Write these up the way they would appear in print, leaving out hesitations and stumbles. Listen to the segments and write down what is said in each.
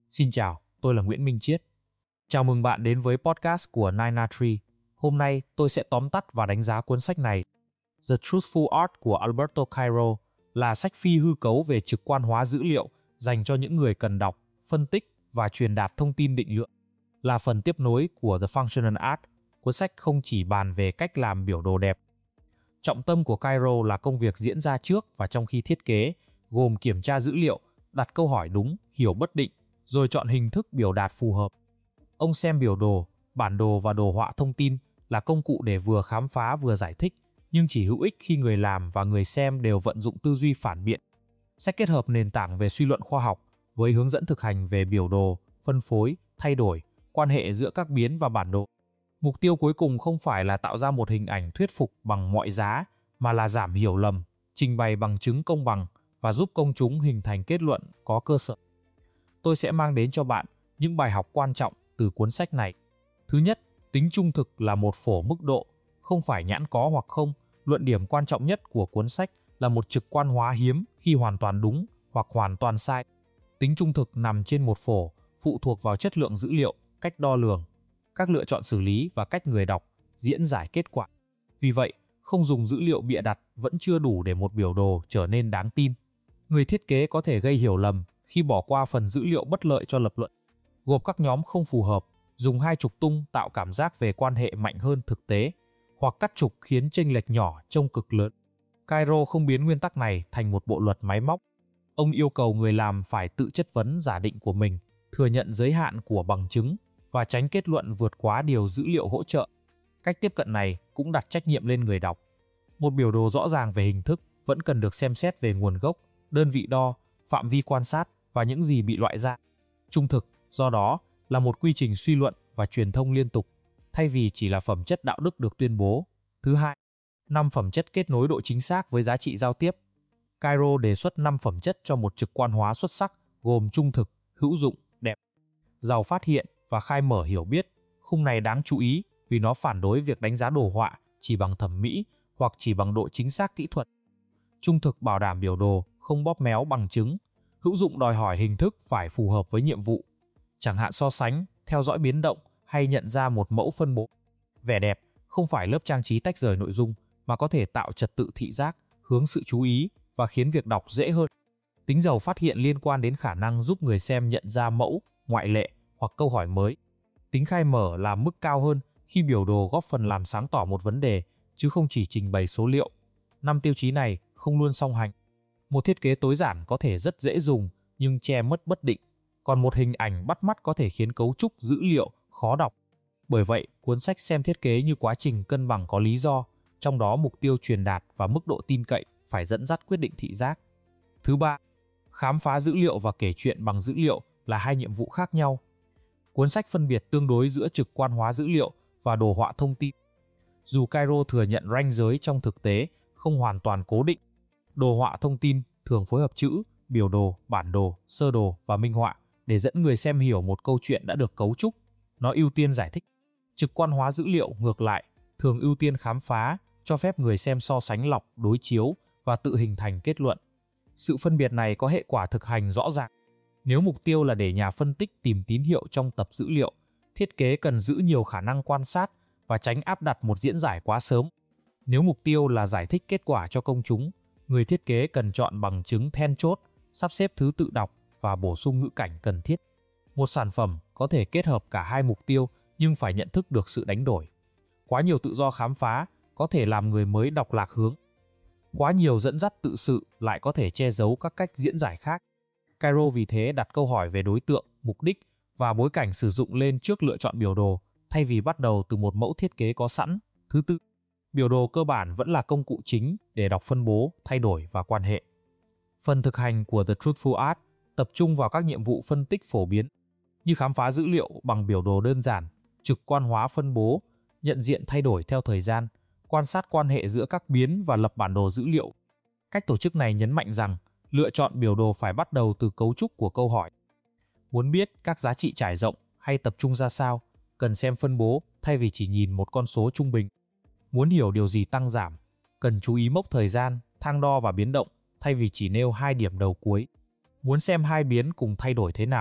Xin chào, tôi là Nguyễn Minh Chiết. Chào mừng bạn đến với podcast của Nine Tree. Hôm nay tôi sẽ tóm tắt và đánh giá cuốn sách này. The Truthful Art của Alberto Cairo là sách phi hư cấu về trực quan hóa dữ liệu dành cho những người cần đọc, phân tích và truyền đạt thông tin định lượng. Là phần tiếp nối của The Functional Art, cuốn sách không chỉ bàn về cách làm biểu đồ đẹp. Trọng tâm của Cairo là công việc diễn ra trước và trong khi thiết kế, gồm kiểm tra dữ liệu, đặt câu hỏi đúng, hiểu bất định, rồi chọn hình thức biểu đạt phù hợp. Ông xem biểu đồ, bản đồ và đồ họa thông tin là công cụ để vừa khám phá vừa giải thích, nhưng chỉ hữu ích khi người làm và người xem đều vận dụng tư duy phản biện. Sách kết hợp nền tảng về suy luận khoa học với hướng dẫn thực hành về biểu đồ, phân phối, thay đổi, quan hệ giữa các biến và bản đồ. Mục tiêu cuối cùng không phải là tạo ra một hình ảnh thuyết phục bằng mọi giá, mà là giảm hiểu lầm, trình bày bằng chứng công bằng và giúp công chúng hình thành kết luận có cơ sở. Tôi sẽ mang đến cho bạn những bài học quan trọng từ cuốn sách này. Thứ nhất, tính trung thực là một phổ mức độ, không phải nhãn có hoặc không. Luận điểm quan trọng nhất của cuốn sách là một trực quan hóa hiếm khi hoàn toàn đúng hoặc hoàn toàn sai. Tính trung thực nằm trên một phổ, phụ thuộc vào chất lượng dữ liệu, cách đo lường, các lựa chọn xử lý và cách người đọc diễn giải kết quả. Vì vậy, không dùng dữ liệu bịa đặt vẫn chưa đủ để một biểu đồ trở nên đáng tin. Người thiết kế có thể gây hiểu lầm khi bỏ qua phần dữ liệu bất lợi cho lập luận. Gộp các nhóm không phù hợp, dùng hai trục tung tạo cảm giác về quan hệ mạnh hơn thực tế, hoặc cắt trục khiến chênh lệch nhỏ trông cực lớn. Cairo không biến nguyên tắc này thành một bộ luật máy móc. Ông yêu cầu người làm phải tự chất vấn giả định của mình, thừa nhận giới hạn của bằng chứng và tránh kết luận vượt quá điều dữ liệu hỗ trợ. Cách tiếp cận này cũng đặt trách nhiệm lên người đọc. Một biểu đồ rõ ràng về hình thức vẫn cần được xem xét về nguồn gốc, đơn vị đo, phạm vi quan sát và những gì bị loại ra. Trung thực, do đó, là một quy trình suy luận và truyền thông liên tục, thay vì chỉ là phẩm chất đạo đức được tuyên bố. Thứ hai, 5 phẩm chất kết nối độ chính xác với giá trị giao tiếp. Cairo đề xuất 5 phẩm chất cho một trực quan hóa xuất sắc, gồm trung thực, hữu dụng, đẹp, giàu phát hiện và khai mở hiểu biết. Khung này đáng chú ý vì nó phản đối việc đánh giá đồ họa chỉ bằng thẩm mỹ hoặc chỉ bằng độ chính xác kỹ thuật. Trung thực bảo đảm biểu đồ không bóp méo bằng chứng. Hữu dụng đòi hỏi hình thức phải phù hợp với nhiệm vụ, chẳng hạn so sánh, theo dõi biến động hay nhận ra một mẫu phân bố. Vẻ đẹp không phải lớp trang trí tách rời nội dung, mà có thể tạo trật tự thị giác, hướng sự chú ý và khiến việc đọc dễ hơn. Tính giàu phát hiện liên quan đến khả năng giúp người xem nhận ra mẫu, ngoại lệ hoặc câu hỏi mới. Tính khai mở là mức cao hơn khi biểu đồ góp phần làm sáng tỏ một vấn đề, chứ không chỉ trình bày số liệu. 5 tiêu chí này không luôn song hành. Một thiết kế tối giản có thể rất dễ dùng nhưng che mất bất định, còn một hình ảnh bắt mắt có thể khiến cấu trúc dữ liệu khó đọc. Bởi vậy, cuốn sách xem thiết kế như quá trình cân bằng có lý do, trong đó mục tiêu truyền đạt và mức độ tin cậy phải dẫn dắt quyết định thị giác. Thứ ba, khám phá dữ liệu và kể chuyện bằng dữ liệu là hai nhiệm vụ khác nhau. Cuốn sách phân biệt tương đối giữa trực quan hóa dữ liệu và đồ họa thông tin. Dù Cairo thừa nhận ranh giới trong thực tế không hoàn toàn cố định, đồ họa thông tin thường phối hợp chữ, biểu đồ, bản đồ, sơ đồ và minh họa để dẫn người xem hiểu một câu chuyện đã được cấu trúc. Nó ưu tiên giải thích. Trực quan hóa dữ liệu ngược lại, thường ưu tiên khám phá, cho phép người xem so sánh lọc, đối chiếu và tự hình thành kết luận. Sự phân biệt này có hệ quả thực hành rõ ràng. Nếu mục tiêu là để nhà phân tích tìm tín hiệu trong tập dữ liệu, thiết kế cần giữ nhiều khả năng quan sát và tránh áp đặt một diễn giải quá sớm. Nếu mục tiêu là giải thích kết quả cho công chúng, người thiết kế cần chọn bằng chứng then chốt, sắp xếp thứ tự đọc và bổ sung ngữ cảnh cần thiết. Một sản phẩm có thể kết hợp cả hai mục tiêu nhưng phải nhận thức được sự đánh đổi. Quá nhiều tự do khám phá có thể làm người mới đọc lạc hướng. Quá nhiều dẫn dắt tự sự lại có thể che giấu các cách diễn giải khác. Cairo vì thế đặt câu hỏi về đối tượng, mục đích và bối cảnh sử dụng lên trước lựa chọn biểu đồ, thay vì bắt đầu từ một mẫu thiết kế có sẵn. Thứ tư, biểu đồ cơ bản vẫn là công cụ chính để đọc phân bố, thay đổi và quan hệ. Phần thực hành của The Truthful Art tập trung vào các nhiệm vụ phân tích phổ biến, như khám phá dữ liệu bằng biểu đồ đơn giản, trực quan hóa phân bố, nhận diện thay đổi theo thời gian, quan sát quan hệ giữa các biến và lập bản đồ dữ liệu. Cách tổ chức này nhấn mạnh rằng, lựa chọn biểu đồ phải bắt đầu từ cấu trúc của câu hỏi. Muốn biết các giá trị trải rộng hay tập trung ra sao, cần xem phân bố thay vì chỉ nhìn một con số trung bình. Muốn hiểu điều gì tăng giảm, cần chú ý mốc thời gian, thang đo và biến động, thay vì chỉ nêu hai điểm đầu cuối. Muốn xem hai biến cùng thay đổi thế nào,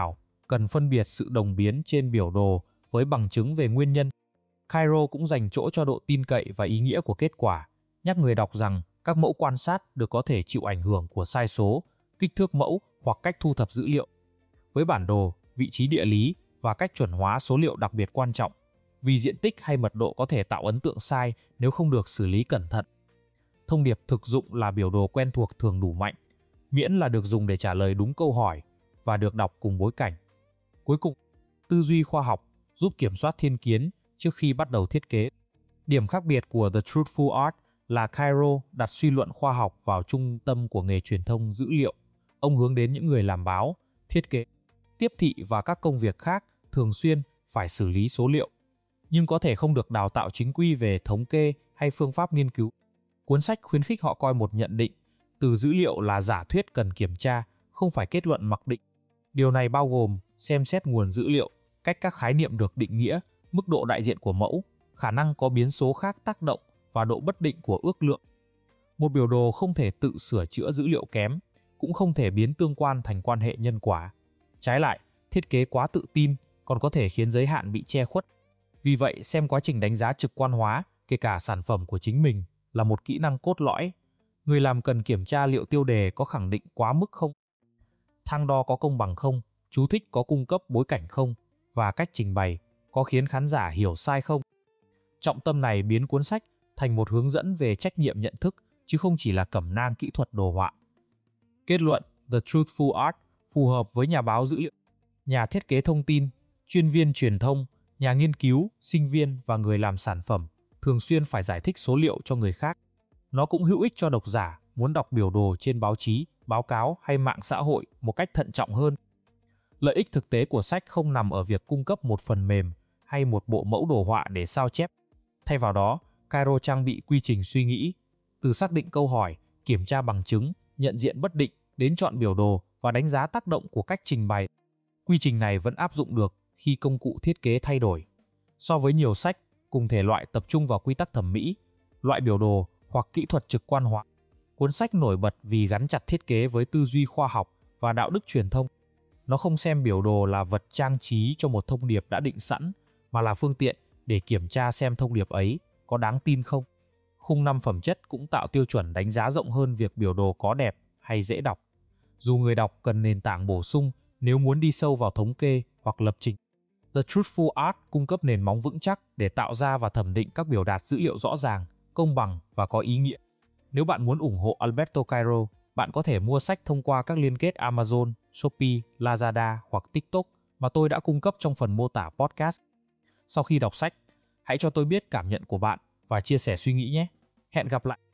cần phân biệt sự đồng biến trên biểu đồ với bằng chứng về nguyên nhân. Cairo cũng dành chỗ cho độ tin cậy và ý nghĩa của kết quả, nhắc người đọc rằng các mẫu quan sát được có thể chịu ảnh hưởng của sai số, kích thước mẫu hoặc cách thu thập dữ liệu. Với bản đồ, vị trí địa lý và cách chuẩn hóa số liệu đặc biệt quan trọng, vì diện tích hay mật độ có thể tạo ấn tượng sai nếu không được xử lý cẩn thận. Thông điệp thực dụng là biểu đồ quen thuộc thường đủ mạnh, miễn là được dùng để trả lời đúng câu hỏi và được đọc cùng bối cảnh. Cuối cùng, tư duy khoa học giúp kiểm soát thiên kiến trước khi bắt đầu thiết kế. Điểm khác biệt của The Truthful Art là Cairo đặt suy luận khoa học vào trung tâm của nghề truyền thông dữ liệu. Ông hướng đến những người làm báo, thiết kế, tiếp thị và các công việc khác thường xuyên phải xử lý số liệu, nhưng có thể không được đào tạo chính quy về thống kê hay phương pháp nghiên cứu. Cuốn sách khuyến khích họ coi một nhận định từ dữ liệu là giả thuyết cần kiểm tra, không phải kết luận mặc định. Điều này bao gồm xem xét nguồn dữ liệu, cách các khái niệm được định nghĩa, mức độ đại diện của mẫu, khả năng có biến số khác tác động và độ bất định của ước lượng. Một biểu đồ không thể tự sửa chữa dữ liệu kém, cũng không thể biến tương quan thành quan hệ nhân quả. Trái lại, thiết kế quá tự tin còn có thể khiến giới hạn bị che khuất. Vì vậy, xem quá trình đánh giá trực quan hóa, kể cả sản phẩm của chính mình, là một kỹ năng cốt lõi. Người làm cần kiểm tra liệu tiêu đề có khẳng định quá mức không, thang đo có công bằng không, chú thích có cung cấp bối cảnh không, và cách trình bày có khiến khán giả hiểu sai không. Trọng tâm này biến cuốn sách thành một hướng dẫn về trách nhiệm nhận thức, chứ không chỉ là cẩm nang kỹ thuật đồ họa. Kết luận, The Truthful Art phù hợp với nhà báo dữ liệu, nhà thiết kế thông tin, chuyên viên truyền thông, nhà nghiên cứu, sinh viên và người làm sản phẩm, thường xuyên phải giải thích số liệu cho người khác. Nó cũng hữu ích cho độc giả muốn đọc biểu đồ trên báo chí, báo cáo hay mạng xã hội một cách thận trọng hơn. Lợi ích thực tế của sách không nằm ở việc cung cấp một phần mềm hay một bộ mẫu đồ họa để sao chép. Thay vào đó, Cairo trang bị quy trình suy nghĩ, từ xác định câu hỏi, kiểm tra bằng chứng, nhận diện bất định, đến chọn biểu đồ và đánh giá tác động của cách trình bày. Quy trình này vẫn áp dụng được khi công cụ thiết kế thay đổi. So với nhiều sách cùng thể loại tập trung vào quy tắc thẩm mỹ, loại biểu đồ hoặc kỹ thuật trực quan hóa, cuốn sách nổi bật vì gắn chặt thiết kế với tư duy khoa học và đạo đức truyền thông. Nó không xem biểu đồ là vật trang trí cho một thông điệp đã định sẵn, mà là phương tiện để kiểm tra xem thông điệp ấy có đáng tin không. Khung 5 phẩm chất cũng tạo tiêu chuẩn đánh giá rộng hơn việc biểu đồ có đẹp hay dễ đọc, dù người đọc cần nền tảng bổ sung nếu muốn đi sâu vào thống kê hoặc lập trình. The Truthful Art cung cấp nền móng vững chắc để tạo ra và thẩm định các biểu đạt dữ liệu rõ ràng, công bằng và có ý nghĩa. Nếu bạn muốn ủng hộ Alberto Cairo, bạn có thể mua sách thông qua các liên kết Amazon, Shopee, Lazada hoặc TikTok mà tôi đã cung cấp trong phần mô tả podcast. Sau khi đọc sách, hãy cho tôi biết cảm nhận của bạn và chia sẻ suy nghĩ nhé. Hẹn gặp lại!